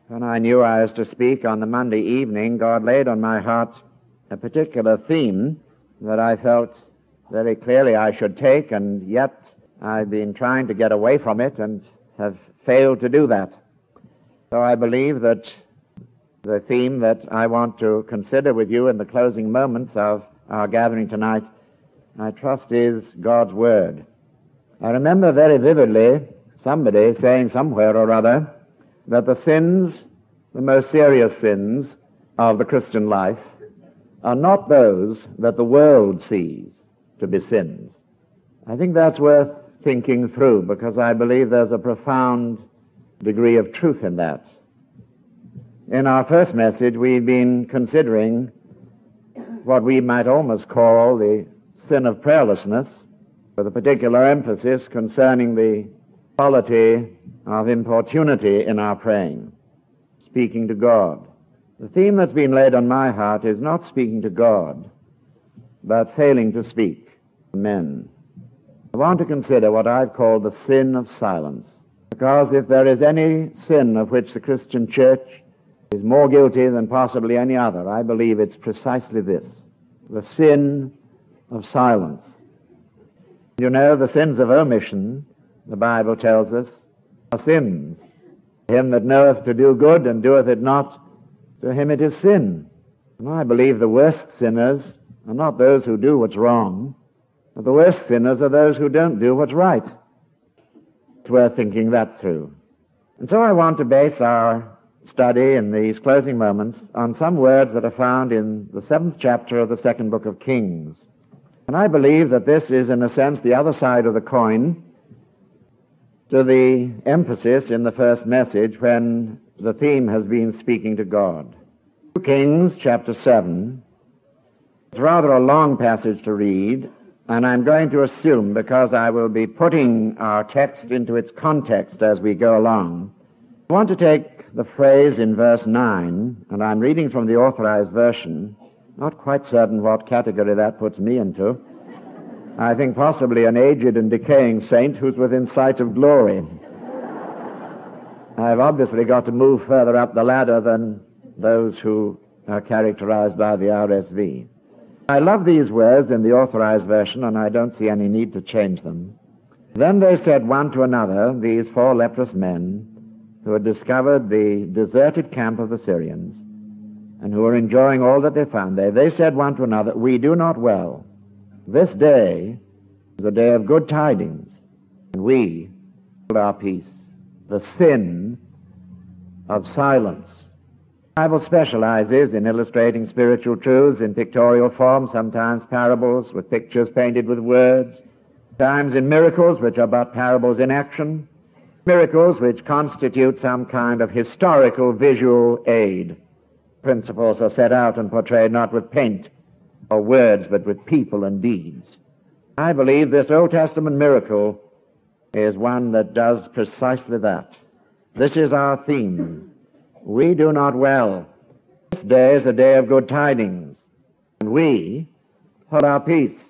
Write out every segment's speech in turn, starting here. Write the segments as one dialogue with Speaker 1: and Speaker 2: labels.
Speaker 1: When I knew I was to speak on the Monday evening, God laid on my heart a particular theme that I felt very clearly I should take, and yet I've been trying to get away from it and have failed to do that. So I believe that the theme that I want to consider with you in the closing moments of our gathering tonight, I trust, is God's Word. I remember very vividly somebody saying somewhere or other that the sins, the most serious sins of the Christian life, are not those that the world sees to be sins. I think that's worth thinking through, because I believe there's a profound degree of truth in that. In our first message, we've been considering what we might almost call the sin of prayerlessness, with a particular emphasis concerning the quality of importunity in our praying, speaking to God. The theme that's been laid on my heart is not speaking to God, but failing to speak to men. I want to consider what I've called the sin of silence, because if there is any sin of which the Christian church is more guilty than possibly any other, I believe it's precisely this, the sin of silence. You know, the sins of omission, the Bible tells us, are sins. Him that knoweth to do good and doeth it not, to him it is sin. And I believe the worst sinners are not those who do what's wrong, but the worst sinners are those who don't do what's right. It's worth thinking that through. And so I want to base our study in these closing moments on some words that are found in the 7th chapter of the 2nd book of Kings. And I believe that this is, in a sense, the other side of the coin to the emphasis in the first message when the theme has been speaking to God. Kings chapter 7. It's rather a long passage to read, and I'm going to assume, because I will be putting our text into its context as we go along, I want to take the phrase in verse 9, and I'm reading from the Authorized Version, not quite certain what category that puts me into. I think possibly an aged and decaying saint who's within sight of glory. I've obviously got to move further up the ladder than those who are characterized by the RSV. I love these words in the Authorized Version, and I don't see any need to change them. Then they said one to another, these 4 leprous men, who had discovered the deserted camp of the Syrians, and who were enjoying all that they found there, they said one to another, "We do not well. This day is a day of good tidings, and we hold our peace." The sin of silence. The Bible specializes in illustrating spiritual truths in pictorial form, sometimes parables with pictures painted with words, sometimes in miracles which are but parables in action, miracles which constitute some kind of historical visual aid. Principles are set out and portrayed not with paint or words, but with people and deeds. I believe this Old Testament miracle is one that does precisely that. This is our theme. We do not well. This day is a day of good tidings, and we hold our peace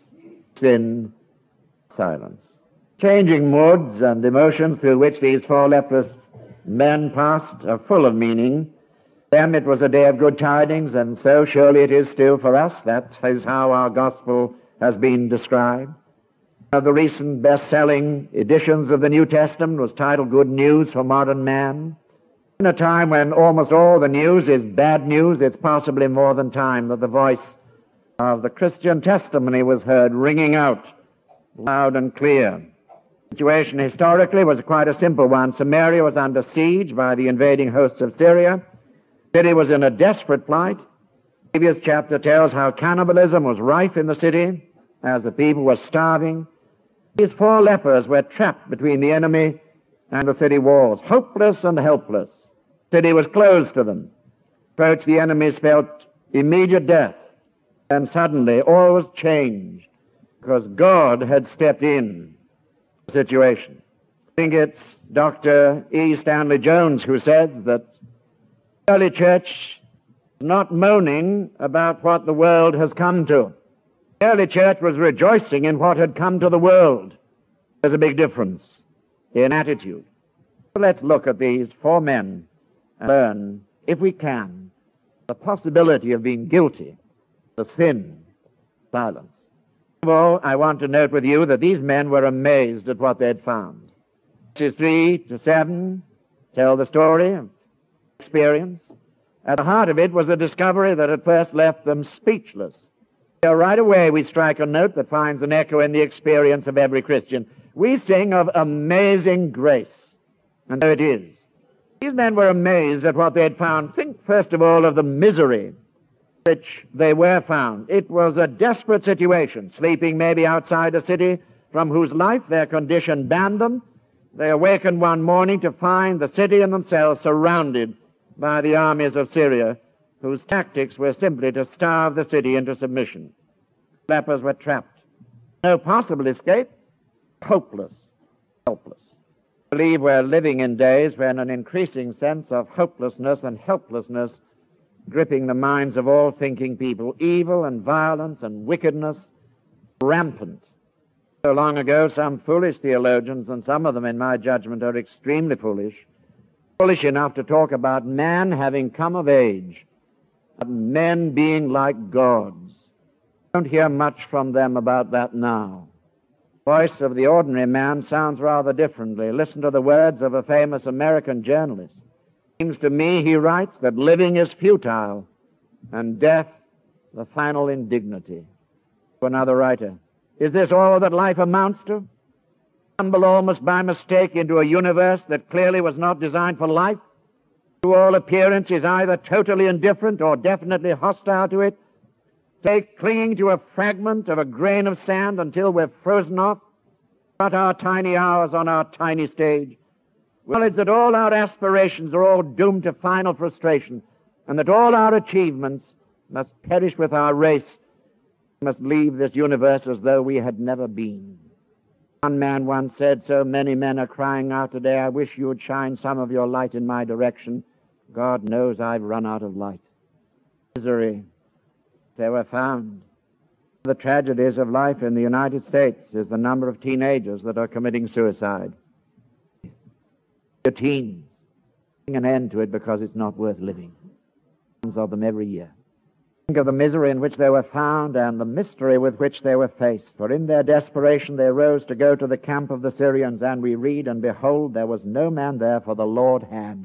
Speaker 1: in silence. Changing moods and emotions through which these 4 leprous men passed are full of meaning. Them it was a day of good tidings, and so surely it is still for us. That is how our gospel has been described. One of the recent best-selling editions of the New Testament was titled Good News for Modern Man. In a time when almost all the news is bad news, it's possibly more than time that the voice of the Christian testimony was heard ringing out loud and clear. The situation historically was quite a simple one. Samaria was under siege by the invading hosts of Syria. The city was in a desperate plight. The previous chapter tells how cannibalism was rife in the city as the people were starving. These 4 lepers were trapped between the enemy and the city walls, hopeless and helpless. The city was closed to them. Approach the enemy spelt immediate death. And suddenly all was changed because God had stepped in the situation. I think it's Dr. E. Stanley Jones who says that the early church is not moaning about what the world has come to. The early church was rejoicing in what had come to the world. There's a big difference in attitude. Let's look at these 4 men and learn, if we can, the possibility of being guilty, the sin, silence. First of all, I want to note with you that these men were amazed at what they'd found. Verses 3 to 7 tell the story of experience. At the heart of it was a discovery that at first left them speechless. Right away we strike a note that finds an echo in the experience of every Christian. We sing of amazing grace, and so it is. These men were amazed at what they had found. Think first of all of the misery which they were found. It was a desperate situation, sleeping maybe outside a city from whose life their condition banned them. They awakened one morning to find the city and themselves surrounded by the armies of Syria, whose tactics were simply to starve the city into submission. Lepers were trapped. No possible escape. Hopeless. Helpless. I believe we're living in days when an increasing sense of hopelessness and helplessness gripping the minds of all thinking people. Evil and violence and wickedness rampant. So long ago, some foolish theologians, and some of them, in my judgment, are extremely foolish enough to talk about man having come of age, men being like gods. I don't hear much from them about that now. The voice of the ordinary man sounds rather differently. Listen to the words of a famous American journalist. It seems to me, he writes, that living is futile and death the final indignity. To another writer, is this all that life amounts to? Stumble almost by mistake into a universe that clearly was not designed for life? To all appearance is either totally indifferent or definitely hostile to it? Take clinging to a fragment of a grain of sand until we're frozen off? Cut our tiny hours on our tiny stage? Well, it's that all our aspirations are all doomed to final frustration, and that all our achievements must perish with our race. We must leave this universe as though we had never been. One man once said, so many men are crying out today, I wish you would shine some of your light in my direction. God knows I've run out of light. Misery. They were found. The tragedies of life in the United States is the number of teenagers that are committing suicide. The teens. An end to it because it's not worth living. Thousands of them every year. Think of the misery in which they were found and the mystery with which they were faced. For in their desperation they rose to go to the camp of the Syrians, and we read, and behold, there was no man there, for the Lord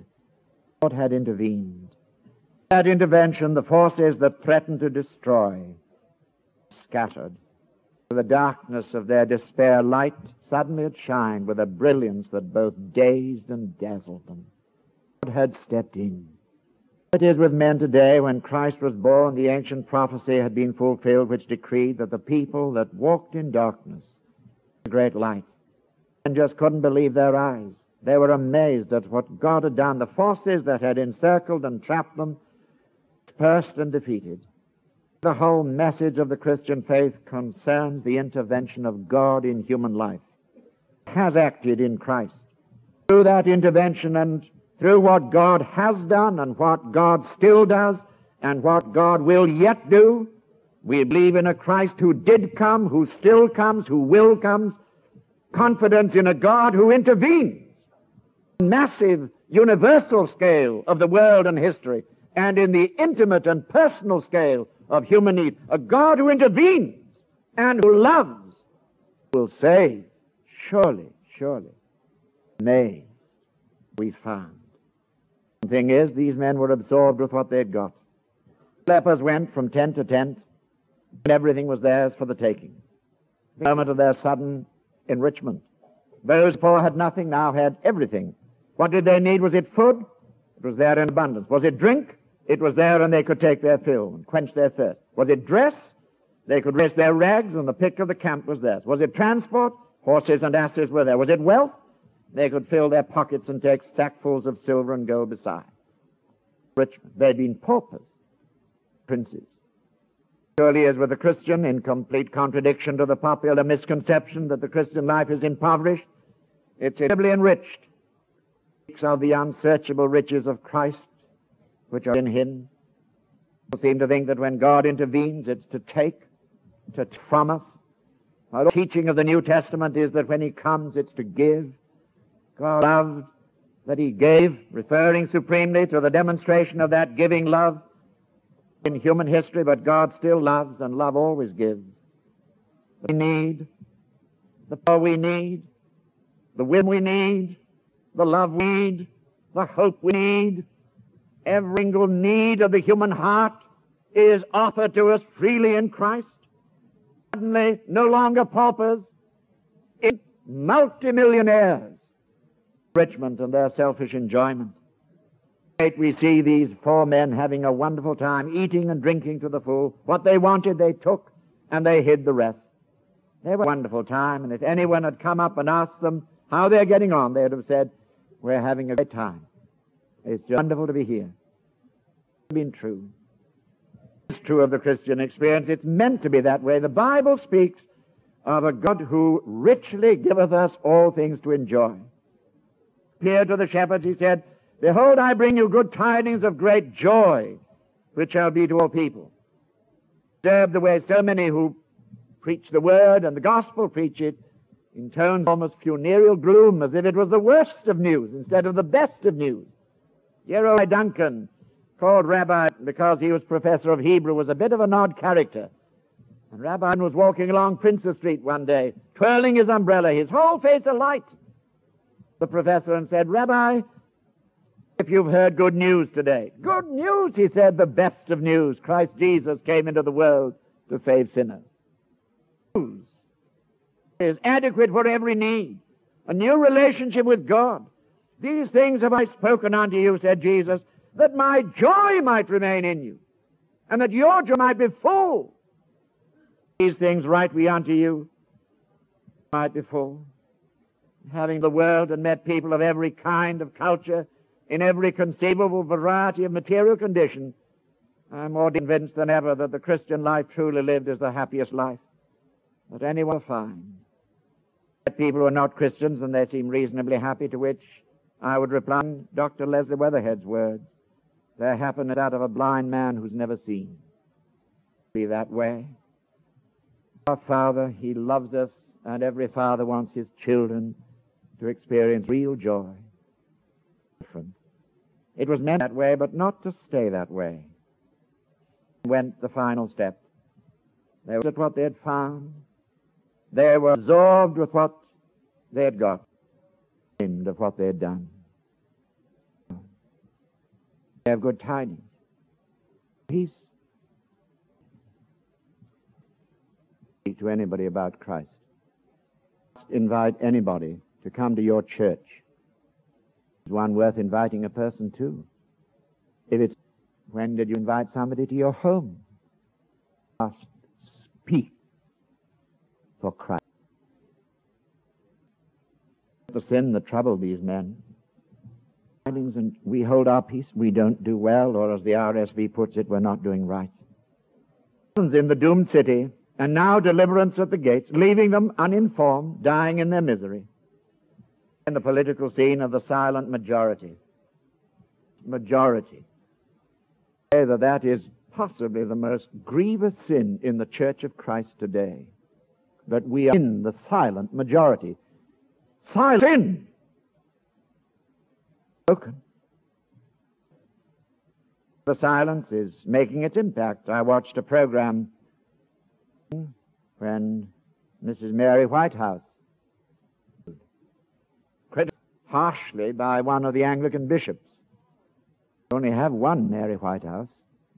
Speaker 1: had intervened. That intervention, the forces that threatened to destroy, scattered. To the darkness of their despair, light suddenly had shined with a brilliance that both dazed and dazzled them. God had stepped in. It is with men today. When Christ was born, the ancient prophecy had been fulfilled, which decreed that the people that walked in darkness, the great light, and just couldn't believe their eyes. They were amazed at what God had done. The forces that had encircled and trapped them, dispersed and defeated. The whole message of the Christian faith concerns the intervention of God in human life. It has acted in Christ. Through that intervention and through what God has done and what God still does and what God will yet do, we believe in a Christ who did come, who still comes, who will come, confidence in a God who intervenes on a massive universal scale of the world and history and in the intimate and personal scale of human need. A God who intervenes and who loves, will save. Surely, surely, may we found. The thing is, these men were absorbed with what they'd got. Lepers went from tent to tent, and everything was theirs for the taking. The moment of their sudden enrichment. Those before had nothing, now had everything. What did they need? Was it food? It was there in abundance. Was it drink? It was there, and they could take their fill and quench their thirst. Was it dress? They could raise their rags, and the pick of the camp was theirs. Was it transport? Horses and asses were there. Was it wealth? They could fill their pockets and take sackfuls of silver and gold beside. Richmond. They'd been paupers, princes. Surely as with the Christian, in complete contradiction to the popular misconception that the Christian life is impoverished, it's terribly enriched. It speaks of the unsearchable riches of Christ, which are in him. People seem to think that when God intervenes, it's to take from us. The teaching of the New Testament is that when he comes, it's to give. God loved that he gave, referring supremely to the demonstration of that giving love in human history, but God still loves, and love always gives. We need the power we need, the will we need, the love we need, the hope we need. Every single need of the human heart is offered to us freely in Christ. Suddenly, no longer paupers, in multimillionaires, enrichment and their selfish enjoyment. We see these four men having a wonderful time, eating and drinking to the full. What they wanted, they took, and they hid the rest. They were a wonderful time, and if anyone had come up and asked them how they're getting on, they'd have said, we're having a great time. It's just wonderful to be here. It's been true. It's true of the Christian experience. It's meant to be that way. The Bible speaks of a God who richly giveth us all things to enjoy. Appeared to the shepherds, he said, behold, I bring you good tidings of great joy, which shall be to all people. Observe the way so many who preach the word and the gospel preach it in tones of almost funereal gloom, as if it was the worst of news instead of the best of news. Jeremiah Duncan, called Rabbi because he was professor of Hebrew, was a bit of an odd character. And Rabbi was walking along Princess Street one day, twirling his umbrella, his whole face alight. The professor and said, Rabbi, if you've heard good news today. Good news, he said, the best of news. Christ Jesus came into the world to save sinners. News is adequate for every need. A new relationship with God. These things have I spoken unto you, said Jesus, that my joy might remain in you, and that your joy might be full. These things write we unto you, might be full. Having the world and met people of every kind of culture, in every conceivable variety of material condition, I'm more convinced than ever that the Christian life truly lived is the happiest life that anyone will find. People who are not Christians and they seem reasonably happy, to which I would reply Dr. Leslie Weatherhead's words, their happiness out of a blind man who's never seen. Be that way. Our Father, He loves us, and every father wants his children to experience real joy. It was meant that way, but not to stay that way. Went the final step. They looked at what they had found. They were absorbed with what they had got, ashamed of what they had done. They have good tidings. Peace. Speak to anybody about Christ. Invite anybody to come to your church. Is one worth inviting a person to? If it's, when did you invite somebody to your home? Just speak for Christ. The sin that troubled these men. And we hold our peace. We don't do well, or as the RSV puts it, we're not doing right. In the doomed city, and now deliverance at the gates, leaving them uninformed, dying in their misery. In the political scene of the silent majority. That is possibly the most grievous sin in the Church of Christ today. That we are in the silent majority. Silent sin. Broken. The silence is making its impact. I watched a program when Mrs. Mary Whitehouse, criticised harshly by one of the Anglican bishops. We only have one Mary Whitehouse.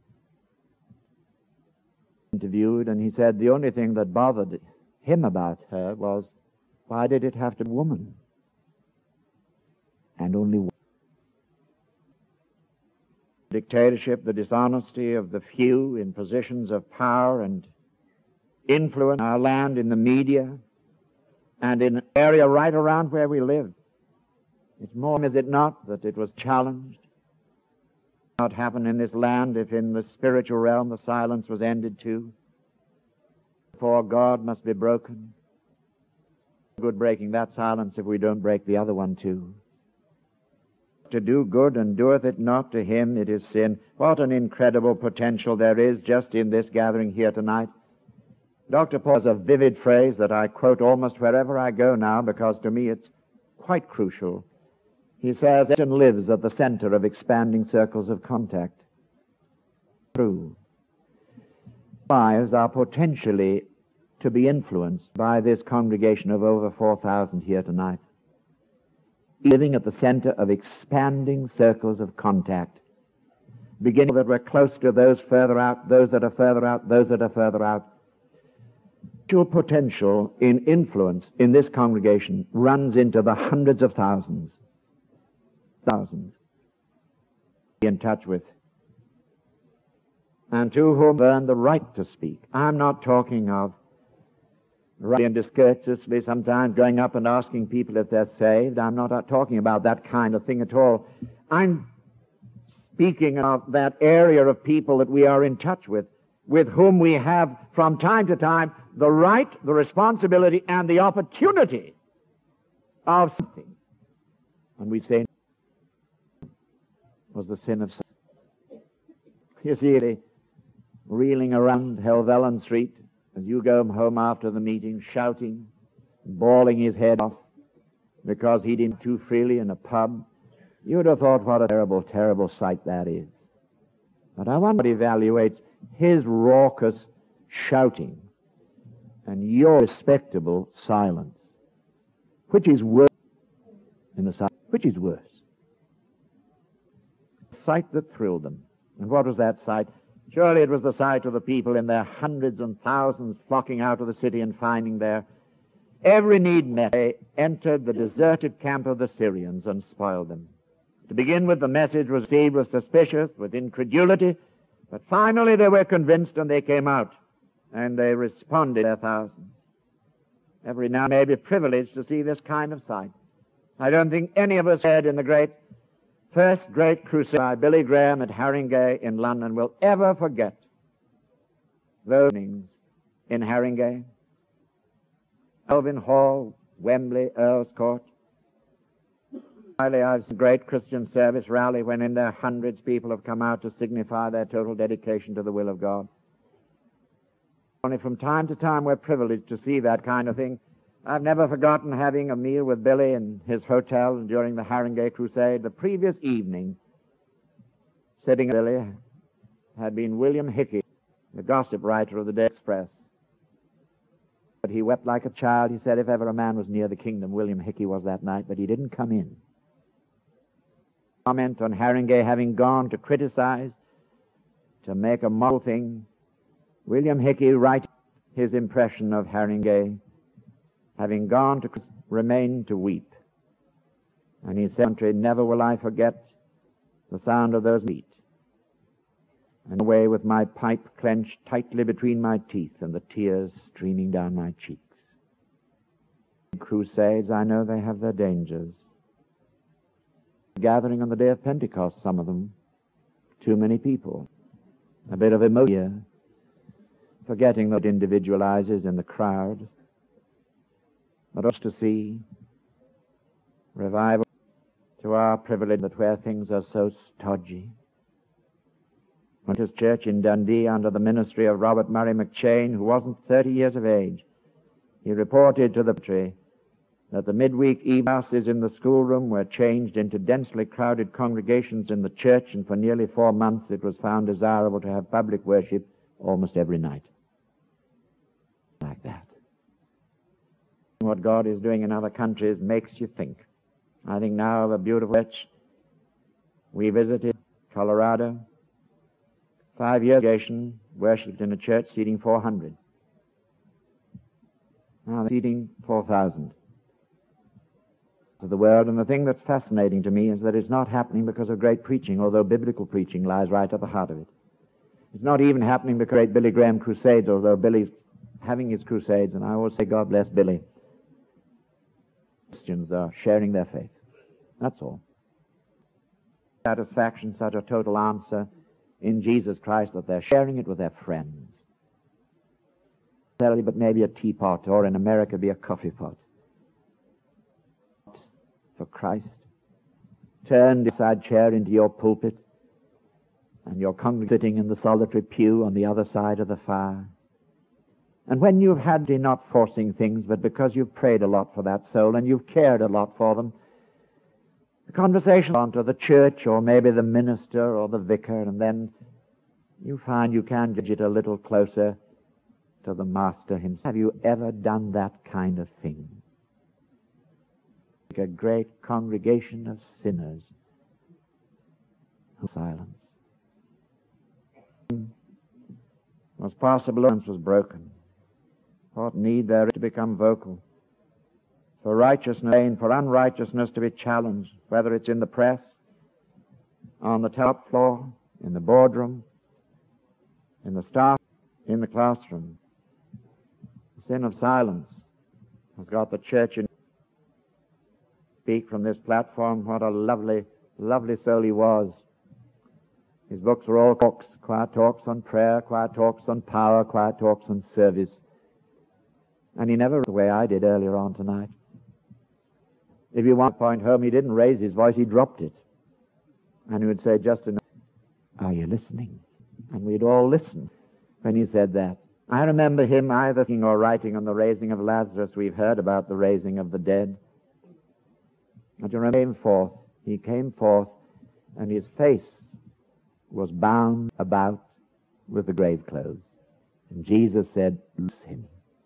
Speaker 1: Interviewed, and he said the only thing that bothered him about her was, why did it have to be a woman? And only one. Dictatorship, the dishonesty of the few in positions of power and influence in our land, in the media, and in an area right around where we live. It's more, is it not, that it was challenged? What happened in this land if in the spiritual realm the silence was ended too? For God must be broken. Good breaking that silence if we don't break the other one too. To do good and doeth it not, to him it is sin. What an incredible potential there is just in this gathering here tonight. Dr. Paul has a vivid phrase that I quote almost wherever I go now, because to me it's quite crucial. He says, Satan lives at the center of expanding circles of contact. True. Lives are potentially to be influenced by this congregation of over 4,000 here tonight. Living at the center of expanding circles of contact. Beginning that we're close to those further out, those that are further out, those that are further out. Actual potential in influence in this congregation runs into the hundreds of thousands. Be in touch with. And to whom earn the right to speak. I'm not talking of right and discourteously sometimes going up and asking people if they're saved. I'm not talking about that kind of thing at all. I'm speaking of that area of people that we are in touch with whom we have from time to time the right, the responsibility, and the opportunity of something. And we say, was the sin of sin. You see, reeling around Helvellyn Street as you go home after the meeting, shouting, bawling his head off because he didn't too freely in a pub. You would have thought what a terrible, terrible sight that is. But I wonder what evaluates his raucous shouting and your respectable silence. Which is worse in the sight? Which is worse? The sight that thrilled them. And what was that sight? Surely it was the sight of the people in their hundreds and thousands flocking out of the city and finding there every need met. They entered the deserted camp of the Syrians and spoiled them. To begin with, the message was received with suspicious, with incredulity, but finally they were convinced and they came out, and they responded their thousands. Every now and then may be privileged to see this kind of sight. I don't think any of us heard in the first great crusade by Billy Graham at Haringey in London will ever forget those evenings in Haringey, Elvin Hall, Wembley, Earl's Court. I've seen a great Christian service rally when in their hundreds people have come out to signify their total dedication to the will of God. Only from time to time we're privileged to see that kind of thing. I've never forgotten having a meal with Billy in his hotel during the Haringey Crusade. The previous evening, sitting with Billy, had been William Hickey, the gossip writer of the Day Express. But he wept like a child. He said if ever a man was near the kingdom, William Hickey was that night, but he didn't come in. Comment on Haringey having gone to criticize, to make a moral thing. William Hickey writing his impression of Haringey, having gone to remain to weep. And he said, never will I forget the sound of those feet. And away with my pipe clenched tightly between my teeth and the tears streaming down my cheeks. Crusades, I know they have their dangers. Gathering on the day of Pentecost, some of them, too many people, a bit of emotion, forgetting that it individualizes in the crowd. But us to see revival to our privilege that where things are so stodgy. Went to church in Dundee under the ministry of Robert Murray McChain, who wasn't 30 years of age. He reported to the ministry that the midweek classes in the schoolroom were changed into densely crowded congregations in the church, and for nearly 4 months it was found desirable to have public worship almost every night. Like that. What God is doing in other countries makes you think. I think now of a beautiful church we visited, Colorado. 5 years ago, worshipped in a church seating 400. Now they're seating 4,000. Of the world, and the thing that's fascinating to me is that it's not happening because of great preaching, although biblical preaching lies right at the heart of it. It's not even happening because of great Billy Graham crusades, although Billy's having his crusades, and I always say, God bless Billy. Christians are sharing their faith. That's all. Satisfaction, such a total answer in Jesus Christ that they're sharing it with their friends. But maybe a teapot, or in America be a coffee pot. For Christ. Turn the side chair into your pulpit, and your congregation sitting in the solitary pew on the other side of the fire. And when you've had, not forcing things, but because you've prayed a lot for that soul and you've cared a lot for them, The conversation on to the church or maybe the minister or the vicar, and then you find you can judge it a little closer to the Master himself. Have you ever done that kind of thing? Like a great congregation of sinners. Silence. Was possible, was broken. What need there is to become vocal? For righteousness and for unrighteousness to be challenged, whether it's in the press, on the top floor, in the boardroom, in the staff, in the classroom. The sin of silence has got the church in. Speak from this platform, what a lovely, lovely soul he was. His books were all talks, quiet talks on prayer, quiet talks on power, quiet talks on service. And he never, the way I did earlier on tonight. If you want to point home, he didn't raise his voice, he dropped it. And he would say just enough, are you listening? And we'd all listen when he said that. I remember him either thinking or writing on the raising of Lazarus. We've heard about the raising of the dead. And you remember he came forth, and his face was bound about with the grave clothes. And Jesus said, loose him.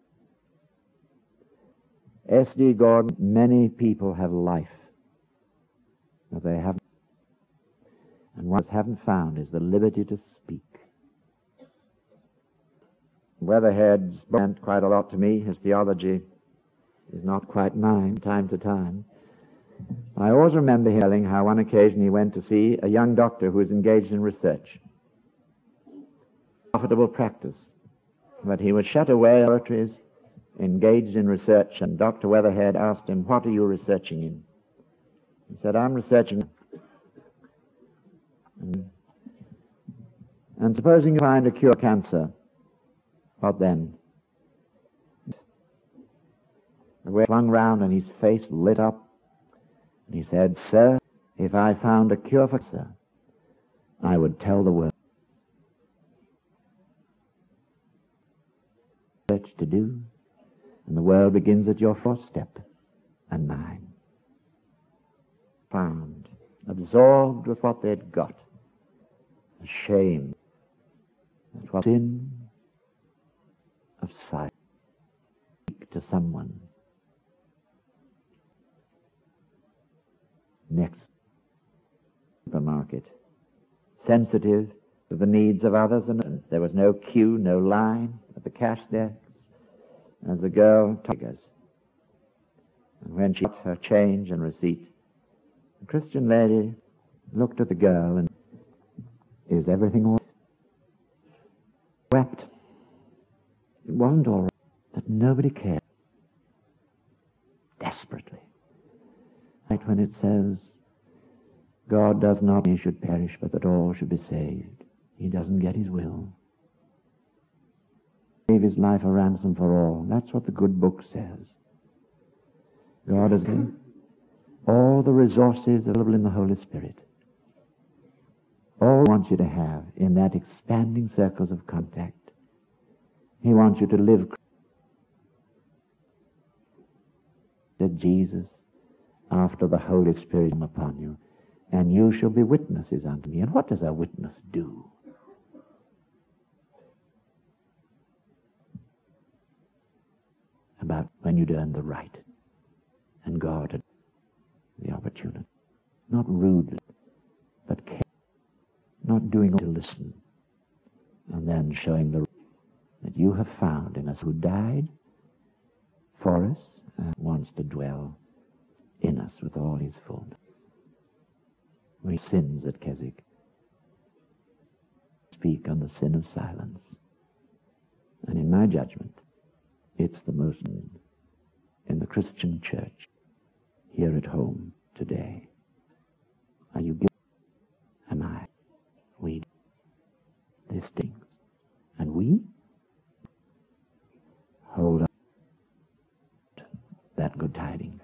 Speaker 1: S.D. Gordon, many people have life, but they haven't. And what they haven't found is the liberty to speak. Weatherhead meant quite a lot to me. His theology is not quite mine, time to time. I always remember him telling how one occasion he went to see a young doctor who was engaged in research. Profitable practice. But he was shut away in laboratories, engaged in research, and Dr. Weatherhead asked him, what are you researching in? He said, I'm researching. And supposing you find a cure for cancer, what then? The way he flung round and his face lit up. And he said, sir, if I found a cure for cancer, I would tell the world. Search to do, and the world begins at your footstep and mine. Found, absorbed with what they'd got, ashamed. That was sin of sight. Speak to someone. Next, supermarket, sensitive to the needs of others, and there was no queue, no line at the cash desks as the girl took us. And when she got her change and receipt, the Christian lady looked at the girl and, is everything all right? Wept. It wasn't all right, but nobody cared. Desperately. Right when it says, God does not he should perish, but that all should be saved. He doesn't get his will. He gave his life a ransom for all. That's what the good book says. God has given all the resources available in the Holy Spirit. All he wants you to have in that expanding circles of contact. He wants you to live. Said Jesus, after the Holy Spirit come upon you, and you shall be witnesses unto me. And what does a witness do? About when you'd earned the right, and God had the opportunity. Not rudely, but carefully. Not doing to listen, and then showing the that you have found in us who died for us and wants to dwell in us with all his fullness. We sins at Keswick speak on the sin of silence, and in my judgment, it's the most in the Christian church here at home today. Are you guilty? Am I? We these things, and we hold up that good tidings.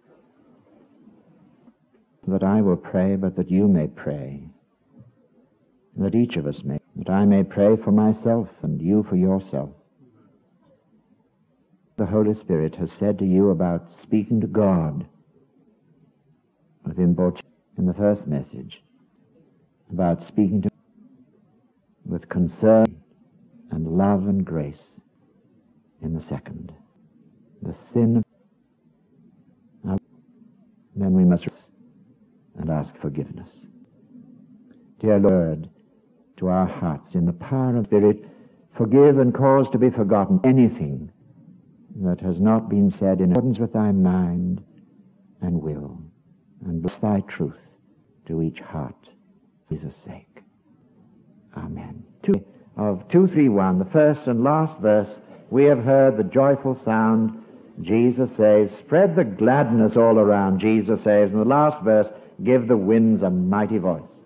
Speaker 1: That I will pray, but that you may pray, that each of us may, that I may pray for myself and you for yourself. The Holy Spirit has said to you about speaking to God with importunity. in the first message about speaking to with concern and love and grace in the second. The sin of then we must and ask forgiveness. Dear Lord, to our hearts in the power of Spirit, forgive and cause to be forgotten anything that has not been said in accordance with thy mind and will, and bless thy truth to each heart for Jesus' sake. Amen. Of 231, the first and last verse, we have heard the joyful sound, Jesus saves. Spread the gladness all around, Jesus saves. In the last verse, give the winds a mighty voice.